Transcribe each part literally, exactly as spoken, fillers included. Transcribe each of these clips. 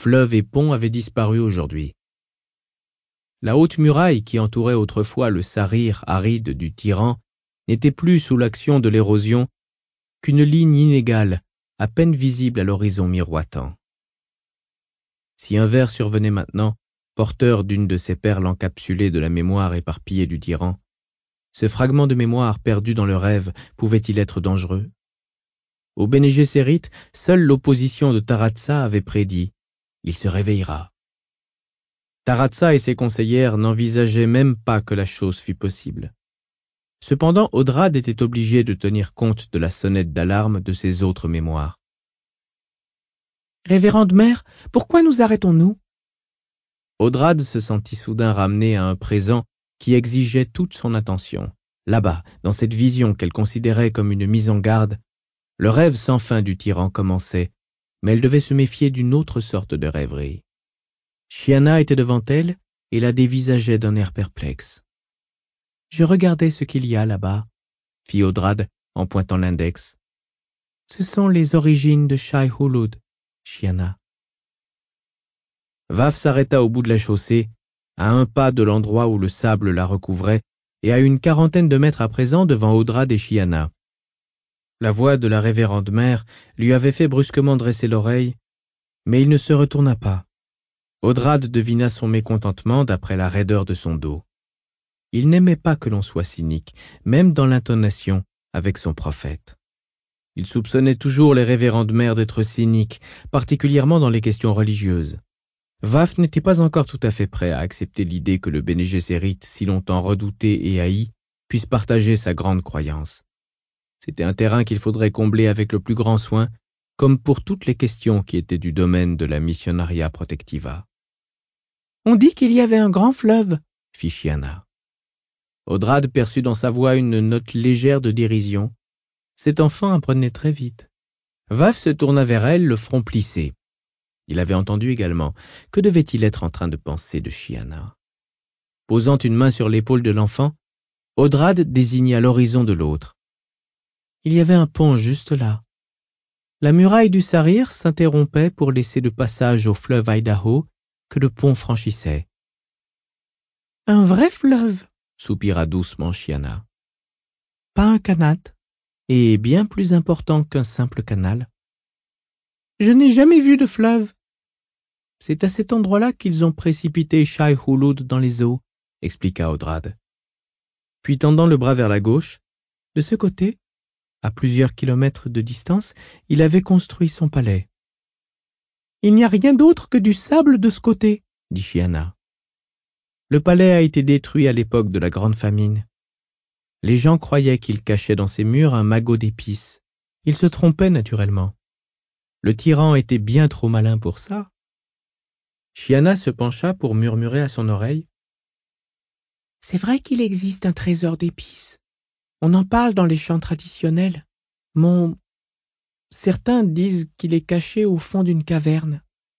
fleuves et ponts avaient disparu aujourd'hui. La haute muraille qui entourait autrefois le sarir aride du tyran n'était plus sous l'action de l'érosion qu'une ligne inégale, à peine visible à l'horizon miroitant. Si un ver survenait maintenant, porteur d'une de ces perles encapsulées de la mémoire éparpillée du tyran, ce fragment de mémoire perdu dans le rêve pouvait-il être dangereux? Au Bene Gesserit, seule l'opposition de Taratsa avait prédit « il se réveillera ». Taratsa et ses conseillères n'envisageaient même pas que la chose fût possible. Cependant, Odrad était obligé de tenir compte de la sonnette d'alarme de ses autres mémoires. « Révérende mère, pourquoi nous arrêtons-nous » Odrad se sentit soudain ramené à un présent qui exigeait toute son attention. Là-bas, dans cette vision qu'elle considérait comme une mise en garde, le rêve sans fin du tyran commençait, mais elle devait se méfier d'une autre sorte de rêverie. Chiana était devant elle et la dévisageait d'un air perplexe. « Je regardais ce qu'il y a là-bas, » fit Odrad en pointant l'index. « Ce sont les origines de Shai Hulud, Chiana. » Vaf s'arrêta au bout de la chaussée, à un pas de l'endroit où le sable la recouvrait, et à une quarantaine de mètres à présent devant Odrad et Chiana. La voix de la révérende mère lui avait fait brusquement dresser l'oreille, mais il ne se retourna pas. Odrad devina son mécontentement d'après la raideur de son dos. Il n'aimait pas que l'on soit cynique, même dans l'intonation avec son prophète. Il soupçonnait toujours les révérendes mères d'être cyniques, particulièrement dans les questions religieuses. Vaf n'était pas encore tout à fait prêt à accepter l'idée que le Bene Gesserit, si longtemps redouté et haï, puisse partager sa grande croyance. C'était un terrain qu'il faudrait combler avec le plus grand soin, comme pour toutes les questions qui étaient du domaine de la Missionaria Protectiva. « On dit qu'il y avait un grand fleuve, » fit Chiana. Odrad perçut dans sa voix une note légère de dérision. Cet enfant apprenait très vite. Vaf se tourna vers elle, le front plissé. Il avait entendu également. Que devait-il être en train de penser de Chiana? Posant une main sur l'épaule de l'enfant, Odrad désigna l'horizon de l'autre. Il y avait un pont juste là. La muraille du Sarir s'interrompait pour laisser de passage au fleuve Idaho que le pont franchissait. « Un vrai fleuve » soupira doucement Chiana. « Pas un canal. » Et bien plus important qu'un simple canal. « Je n'ai jamais vu de fleuve. » C'est à cet endroit-là qu'ils ont précipité Shai Hulud dans les eaux, expliqua Odrad. Puis tendant le bras vers la gauche, de ce côté, à plusieurs kilomètres de distance, il avait construit son palais. « Il n'y a rien d'autre que du sable de ce côté, » dit Chiana. Le palais a été détruit à l'époque de la Grande Famine. Les gens croyaient qu'il cachait dans ses murs un magot d'épices. Ils se trompaient naturellement. Le tyran était bien trop malin pour ça. Chiana se pencha pour murmurer à son oreille. « C'est vrai qu'il existe un trésor d'épices. On en parle dans les chants traditionnels. Mon... Certains disent qu'il est caché au fond d'une caverne. »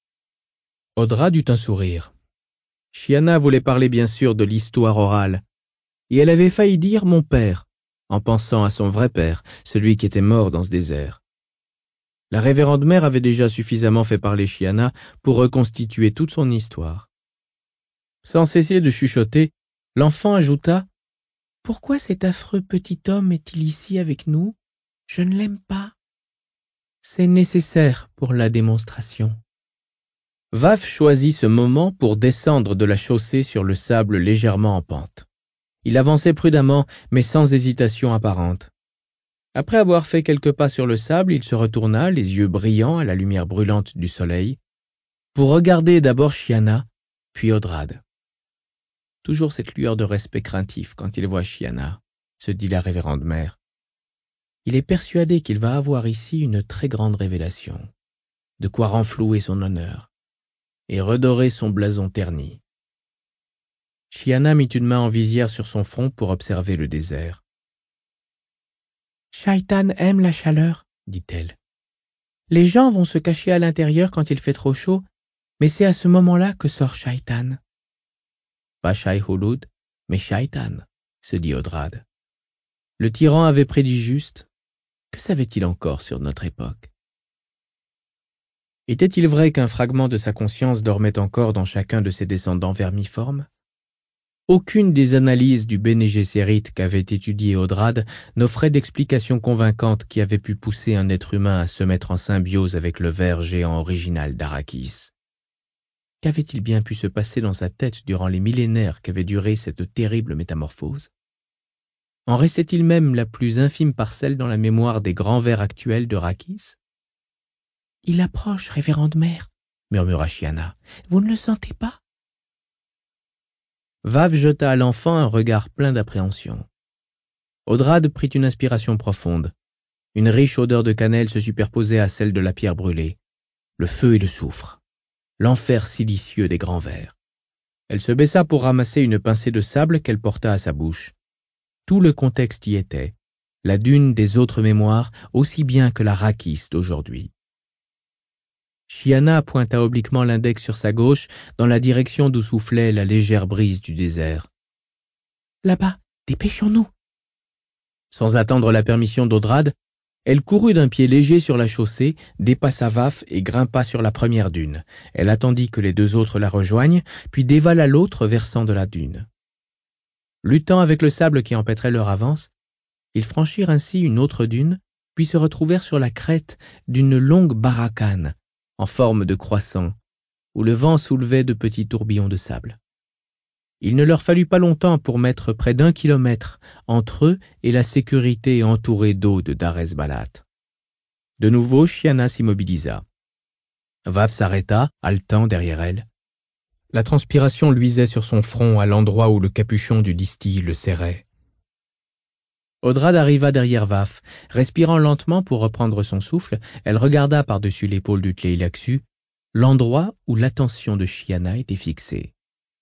Odrad eut un sourire. Chiana voulait parler bien sûr de l'histoire orale, et elle avait failli dire « mon père », en pensant à son vrai père, celui qui était mort dans ce désert. La révérende mère avait déjà suffisamment fait parler Chiana pour reconstituer toute son histoire. Sans cesser de chuchoter, l'enfant ajouta « Pourquoi cet affreux petit homme est-il ici avec nous? Je ne l'aime pas. » C'est nécessaire pour la démonstration. Vaf choisit ce moment pour descendre de la chaussée sur le sable légèrement en pente. Il avançait prudemment, mais sans hésitation apparente. Après avoir fait quelques pas sur le sable, il se retourna, les yeux brillants à la lumière brûlante du soleil, pour regarder d'abord Chiana, puis Odrad. Toujours cette lueur de respect craintif quand il voit Chiana, se dit la révérende mère. Il est persuadé qu'il va avoir ici une très grande révélation, de quoi renflouer son honneur et redorer son blason terni. Chiana mit une main en visière sur son front pour observer le désert. « Shaitan aime la chaleur, » dit-elle. « Les gens vont se cacher à l'intérieur quand il fait trop chaud, mais c'est à ce moment-là que sort Shaitan. » Pas Shai Hulud, mais Shaitan, se dit Odrad. Le tyran avait prédit juste. Que savait-il encore sur notre époque? Était-il vrai qu'un fragment de sa conscience dormait encore dans chacun de ses descendants vermiformes? Aucune des analyses du Bene Gesserit qu'avait étudié Odrad n'offrait d'explication convaincante qui avait pu pousser un être humain à se mettre en symbiose avec le ver géant original d'Arrakis. Qu'avait-il bien pu se passer dans sa tête durant les millénaires qu'avait duré cette terrible métamorphose? En restait-il même la plus infime parcelle dans la mémoire des grands vers actuels d'Arrakis? « Il approche, révérende mère, » murmura Chiana. « Vous ne le sentez pas ?» Vav jeta à l'enfant un regard plein d'appréhension. Odrad prit une inspiration profonde. Une riche odeur de cannelle se superposait à celle de la pierre brûlée. Le feu et le soufre. L'enfer silicieux des grands vers. Elle se baissa pour ramasser une pincée de sable qu'elle porta à sa bouche. Tout le contexte y était. La dune des autres mémoires, aussi bien que l'Arrakis d'aujourd'hui. Chiana pointa obliquement l'index sur sa gauche dans la direction d'où soufflait la légère brise du désert. « Là-bas, dépêchons-nous !» Sans attendre la permission d'Odrad, elle courut d'un pied léger sur la chaussée, dépassa Vaf et grimpa sur la première dune. Elle attendit que les deux autres la rejoignent, puis dévala l'autre versant de la dune. Luttant avec le sable qui empêtrait leur avance, ils franchirent ainsi une autre dune, puis se retrouvèrent sur la crête d'une longue barakhane, en forme de croissant, où le vent soulevait de petits tourbillons de sable. Il ne leur fallut pas longtemps pour mettre près d'un kilomètre entre eux et la sécurité entourée d'eau de Dar es Balat. De nouveau, Chiana s'immobilisa. Vav s'arrêta, haletant derrière elle. La transpiration luisait sur son front à l'endroit où le capuchon du distil le serrait. Odrad arriva derrière Vav. Respirant lentement pour reprendre son souffle, elle regarda par-dessus l'épaule du Tleilaxu l'endroit où l'attention de Chiana était fixée.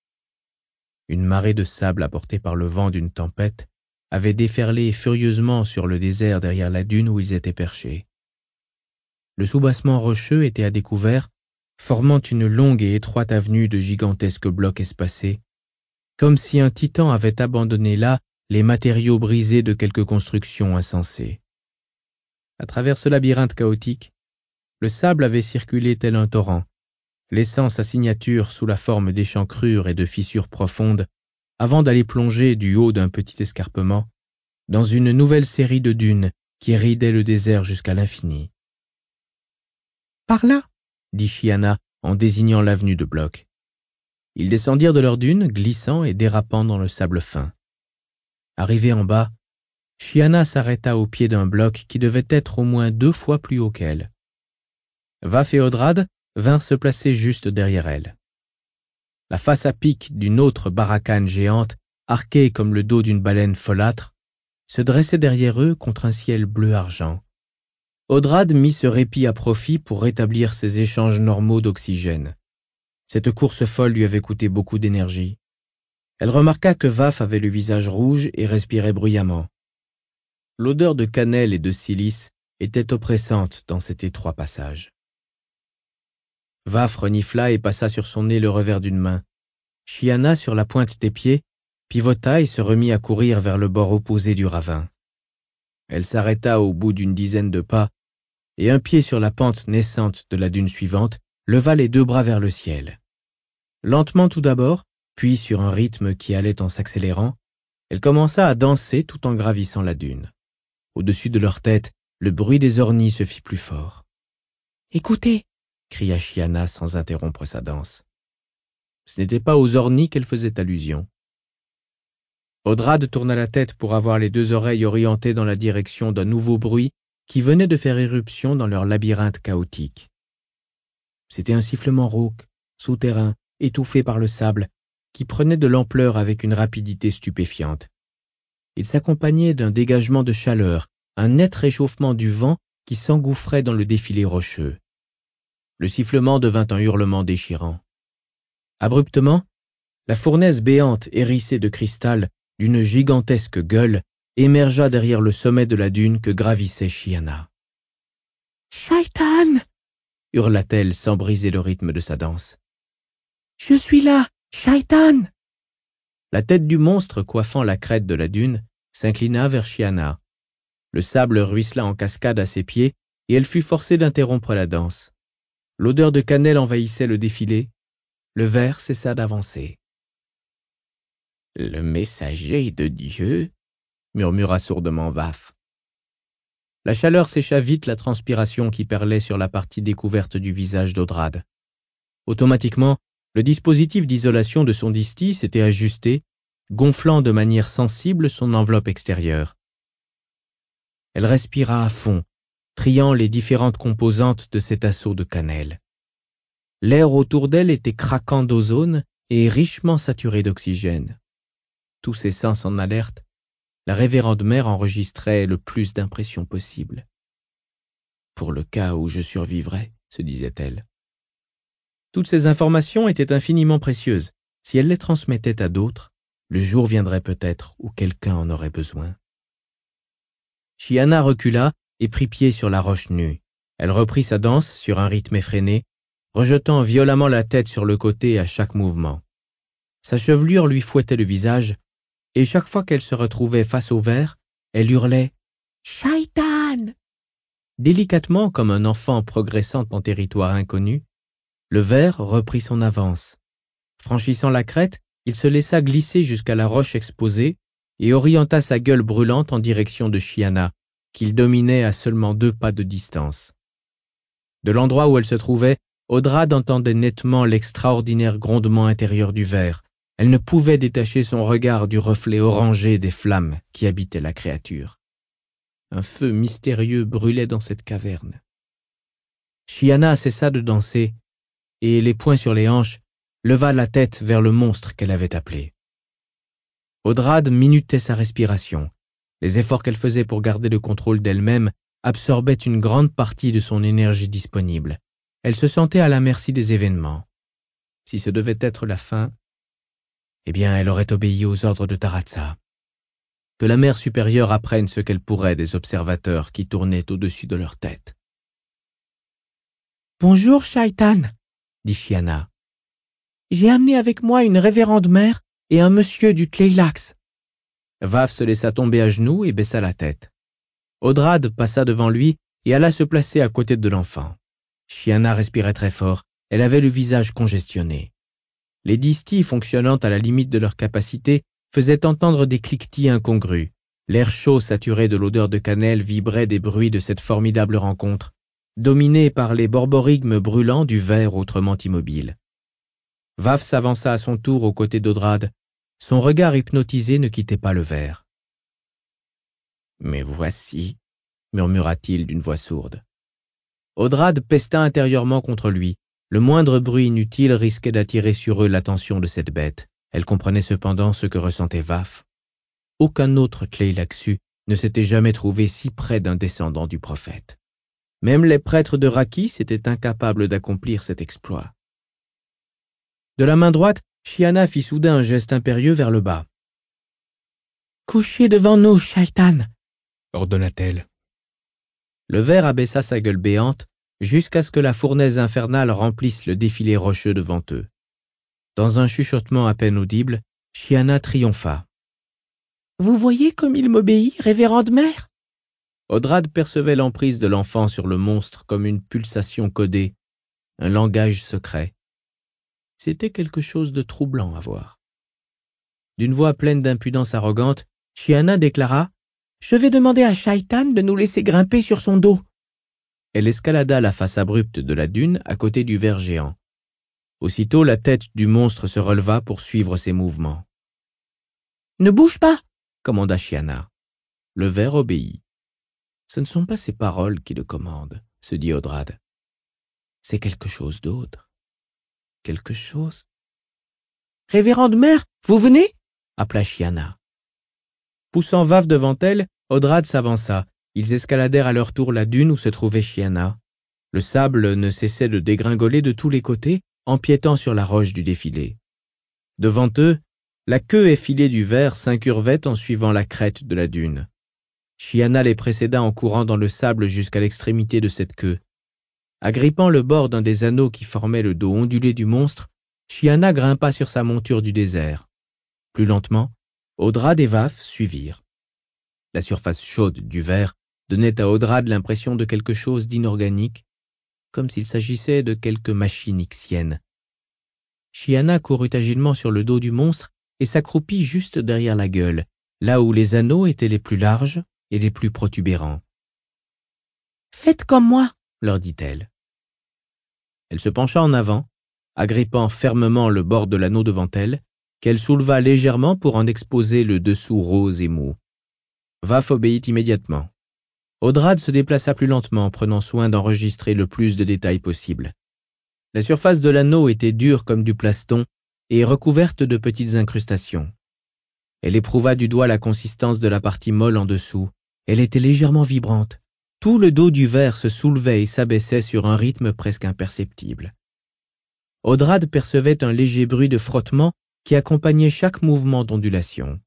Une marée de sable apportée par le vent d'une tempête avait déferlé furieusement sur le désert derrière la dune où ils étaient perchés. Le soubassement rocheux était à découvert, formant une longue et étroite avenue de gigantesques blocs espacés, comme si un titan avait abandonné là les matériaux brisés de quelque construction insensée. À travers ce labyrinthe chaotique, le sable avait circulé tel un torrent, laissant sa signature sous la forme d'échancrures et de fissures profondes, avant d'aller plonger du haut d'un petit escarpement dans une nouvelle série de dunes qui ridaient le désert jusqu'à l'infini. « Par là !» dit Chiana en désignant l'avenue de blocs. Ils descendirent de leurs dunes, glissant et dérapant dans le sable fin. Arrivée en bas, Chiana s'arrêta au pied d'un bloc qui devait être au moins deux fois plus haut qu'elle. Vaf et Odrad vinrent se placer juste derrière elle. La face à pic d'une autre barakhane géante, arquée comme le dos d'une baleine folâtre, se dressait derrière eux contre un ciel bleu-argent. Odrad mit ce répit à profit pour rétablir ses échanges normaux d'oxygène. Cette course folle lui avait coûté beaucoup d'énergie. Elle remarqua que Vaf avait le visage rouge et respirait bruyamment. L'odeur de cannelle et de silice était oppressante dans cet étroit passage. Vaf renifla et passa sur son nez le revers d'une main. Chiana, sur la pointe des pieds, pivota et se remit à courir vers le bord opposé du ravin. Elle s'arrêta au bout d'une dizaine de pas, et un pied sur la pente naissante de la dune suivante, leva les deux bras vers le ciel. Lentement tout d'abord, puis sur un rythme qui allait en s'accélérant, elle commença à danser tout en gravissant la dune. Au-dessus de leur tête, le bruit des ornies se fit plus fort. « Écoutez !» cria Chiana sans interrompre sa danse. Ce n'était pas aux ornies qu'elle faisait allusion. Odrad tourna la tête pour avoir les deux oreilles orientées dans la direction d'un nouveau bruit qui venait de faire éruption dans leur labyrinthe chaotique. C'était un sifflement rauque, souterrain, étouffé par le sable, qui prenait de l'ampleur avec une rapidité stupéfiante. Il s'accompagnait d'un dégagement de chaleur, un net réchauffement du vent qui s'engouffrait dans le défilé rocheux. Le sifflement devint un hurlement déchirant. Abruptement, la fournaise béante hérissée de cristal d'une gigantesque gueule émergea derrière le sommet de la dune que gravissait Chiana. « Shaitan !» hurla-t-elle sans briser le rythme de sa danse. « Je suis là, Shaitan !» La tête du monstre coiffant la crête de la dune s'inclina vers Chiana. Le sable ruissela en cascade à ses pieds et elle fut forcée d'interrompre la danse. L'odeur de cannelle envahissait le défilé. Le ver cessa d'avancer. « Le messager de Dieu » murmura sourdement Vaf. La chaleur sécha vite la transpiration qui perlait sur la partie découverte du visage d'Odrad. Automatiquement, le dispositif d'isolation de son distis s'était ajusté, gonflant de manière sensible son enveloppe extérieure. Elle respira à fond, triant les différentes composantes de cet assaut de cannelle. L'air autour d'elle était craquant d'ozone et richement saturé d'oxygène. Tous ses sens en alerte, la révérende mère enregistrait le plus d'impressions possible. « Pour le cas où je survivrais », se disait-elle. Toutes ces informations étaient infiniment précieuses. Si elle les transmettait à d'autres, le jour viendrait peut-être où quelqu'un en aurait besoin. Chiana recula et prit pied sur la roche nue. Elle reprit sa danse sur un rythme effréné, rejetant violemment la tête sur le côté à chaque mouvement. Sa chevelure lui fouettait le visage, et chaque fois qu'elle se retrouvait face au ver, elle hurlait « Shaitan !» Délicatement, comme un enfant progressant en territoire inconnu, le ver reprit son avance. Franchissant la crête, il se laissa glisser jusqu'à la roche exposée et orienta sa gueule brûlante en direction de Chiana, qu'il dominait à seulement deux pas de distance. De l'endroit où elle se trouvait, Odrad entendait nettement l'extraordinaire grondement intérieur du ver. Elle ne pouvait détacher son regard du reflet orangé des flammes qui habitaient la créature. Un feu mystérieux brûlait dans cette caverne. Chiana cessa de danser et, les poings sur les hanches, leva la tête vers le monstre qu'elle avait appelé. Odrad minutait sa respiration. Les efforts qu'elle faisait pour garder le contrôle d'elle-même absorbaient une grande partie de son énergie disponible. Elle se sentait à la merci des événements. Si ce devait être la fin, eh bien, elle aurait obéi aux ordres de Taratsa. Que la mère supérieure apprenne ce qu'elle pourrait des observateurs qui tournaient au-dessus de leur tête. « Bonjour, Shaitan » dit Chiana. « J'ai amené avec moi une révérende mère et un monsieur du Tleilax. » Vaf se laissa tomber à genoux et baissa la tête. Odrad passa devant lui et alla se placer à côté de l'enfant. Chiana respirait très fort, elle avait le visage congestionné. Les distis fonctionnant à la limite de leur capacité faisaient entendre des cliquetis incongrus. L'air chaud saturé de l'odeur de cannelle vibrait des bruits de cette formidable rencontre, dominé par les borborigmes brûlants du ver autrement immobile. Vaf s'avança à son tour aux côtés d'Odrad. Son regard hypnotisé ne quittait pas le ver. « Mais voici » murmura-t-il d'une voix sourde. Odrad pesta intérieurement contre lui. Le moindre bruit inutile risquait d'attirer sur eux l'attention de cette bête. Elle comprenait cependant ce que ressentait Vaf. Aucun autre Tleilaxu ne s'était jamais trouvé si près d'un descendant du prophète. Même les prêtres de Rakis étaient incapables d'accomplir cet exploit. De la main droite, Chiana fit soudain un geste impérieux vers le bas. « Couchez devant nous, Shaitan » ordonna-t-elle. Le ver abaissa sa gueule béante jusqu'à ce que la fournaise infernale remplisse le défilé rocheux devant eux. Dans un chuchotement à peine audible, Chiana triompha. « Vous voyez comme il m'obéit, révérende mère ?» Odrad percevait l'emprise de l'enfant sur le monstre comme une pulsation codée, un langage secret. C'était quelque chose de troublant à voir. D'une voix pleine d'impudence arrogante, Chiana déclara « Je vais demander à Shaitan de nous laisser grimper sur son dos. » Elle escalada la face abrupte de la dune à côté du ver géant. Aussitôt, la tête du monstre se releva pour suivre ses mouvements. « Ne bouge pas !» commanda Chiana. Le ver obéit. « Ce ne sont pas ces paroles qui le commandent, » se dit Odrad. « C'est quelque chose d'autre. Quelque chose... »« Révérende mère, vous venez ?» appela Chiana. Poussant Vaf devant elle, Odrad s'avança. Ils escaladèrent à leur tour la dune où se trouvait Chiana. Le sable ne cessait de dégringoler de tous les côtés, empiétant sur la roche du défilé. Devant eux, la queue effilée du ver s'incurvait en suivant la crête de la dune. Chiana les précéda en courant dans le sable jusqu'à l'extrémité de cette queue. Agrippant le bord d'un des anneaux qui formait le dos ondulé du monstre, Chiana grimpa sur sa monture du désert. Plus lentement, Odrad et Vaf suivirent. La surface chaude du ver donnait à Odrad l'impression de quelque chose d'inorganique, comme s'il s'agissait de quelque machine ixienne. Chiana courut agilement sur le dos du monstre et s'accroupit juste derrière la gueule, là où les anneaux étaient les plus larges et les plus protubérants. « Faites comme moi, » leur dit-elle. Elle se pencha en avant, agrippant fermement le bord de l'anneau devant elle, qu'elle souleva légèrement pour en exposer le dessous rose et mou. Vaf obéit immédiatement. Audrade se déplaça plus lentement, prenant soin d'enregistrer le plus de détails possible. La surface de l'anneau était dure comme du plaston et recouverte de petites incrustations. Elle éprouva du doigt la consistance de la partie molle en dessous. Elle était légèrement vibrante. Tout le dos du verre se soulevait et s'abaissait sur un rythme presque imperceptible. Audrade percevait un léger bruit de frottement qui accompagnait chaque mouvement d'ondulation.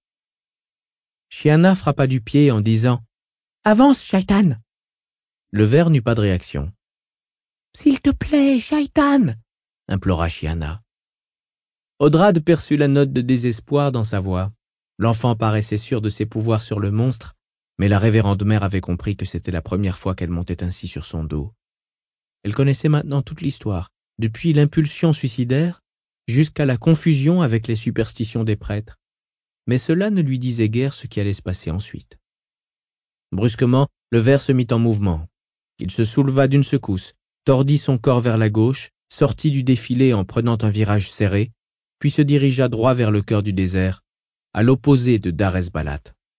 Chiana frappa du pied en disant « Avance, Shaitan !» Le verre n'eut pas de réaction. « S'il te plaît, Shaitan !» implora Chiana. Audrade perçut la note de désespoir dans sa voix. L'enfant paraissait sûr de ses pouvoirs sur le monstre, mais la révérende mère avait compris que c'était la première fois qu'elle montait ainsi sur son dos. Elle connaissait maintenant toute l'histoire, depuis l'impulsion suicidaire jusqu'à la confusion avec les superstitions des prêtres, mais cela ne lui disait guère ce qui allait se passer ensuite. Brusquement, le verre se mit en mouvement. Il se souleva d'une secousse, tordit son corps vers la gauche, sortit du défilé en prenant un virage serré, puis se dirigea droit vers le cœur du désert, à l'opposé de Dar es Balat.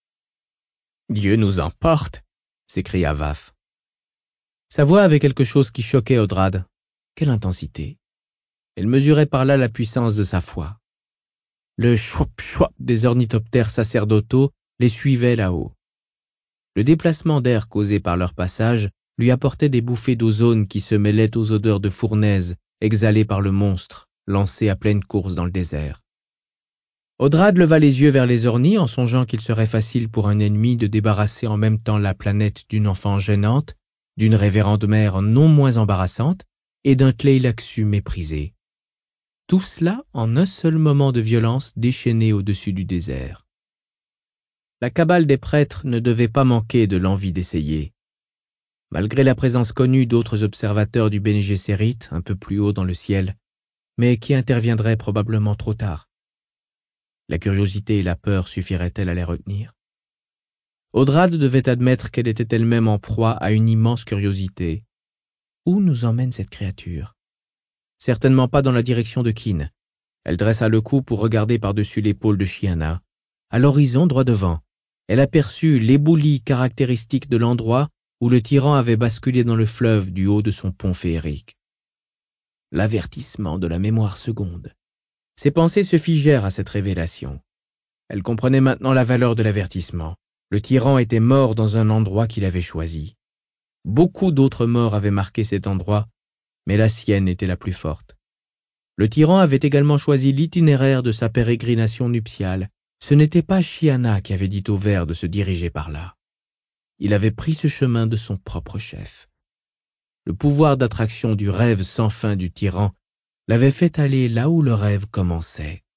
« Dieu nous emporte !» s'écria Vaf. Sa voix avait quelque chose qui choquait Audrade. Quelle intensité! Elle mesurait par là la puissance de sa foi. Le chouap-chouap des ornithoptères sacerdotaux les suivait là-haut. Le déplacement d'air causé par leur passage lui apportait des bouffées d'ozone qui se mêlaient aux odeurs de fournaise exhalées par le monstre, lancé à pleine course dans le désert. Audrade leva les yeux vers les ornis en songeant qu'il serait facile pour un ennemi de débarrasser en même temps la planète d'une enfant gênante, d'une révérende mère non moins embarrassante et d'un Tleilaxu méprisé. Tout cela en un seul moment de violence déchaîné au-dessus du désert. La cabale des prêtres ne devait pas manquer de l'envie d'essayer. Malgré la présence connue d'autres observateurs du Bene Gesserit un peu plus haut dans le ciel, mais qui interviendraient probablement trop tard. La curiosité et la peur suffiraient-elles à les retenir? Audrade devait admettre qu'elle était elle-même en proie à une immense curiosité. Où nous emmène cette créature? Certainement pas dans la direction de Kin. Elle dressa le cou pour regarder par-dessus l'épaule de Chiana. À l'horizon, droit devant, elle aperçut l'éboulis caractéristique de l'endroit où le tyran avait basculé dans le fleuve du haut de son pont féerique. L'avertissement de la mémoire seconde. Ses pensées se figèrent à cette révélation. Elle comprenait maintenant la valeur de l'avertissement. Le tyran était mort dans un endroit qu'il avait choisi. Beaucoup d'autres morts avaient marqué cet endroit, mais la sienne était la plus forte. Le tyran avait également choisi l'itinéraire de sa pérégrination nuptiale. Ce n'était pas Chiana qui avait dit au ver de se diriger par là. Il avait pris ce chemin de son propre chef. Le pouvoir d'attraction du rêve sans fin du tyran l'avait fait aller là où le rêve commençait.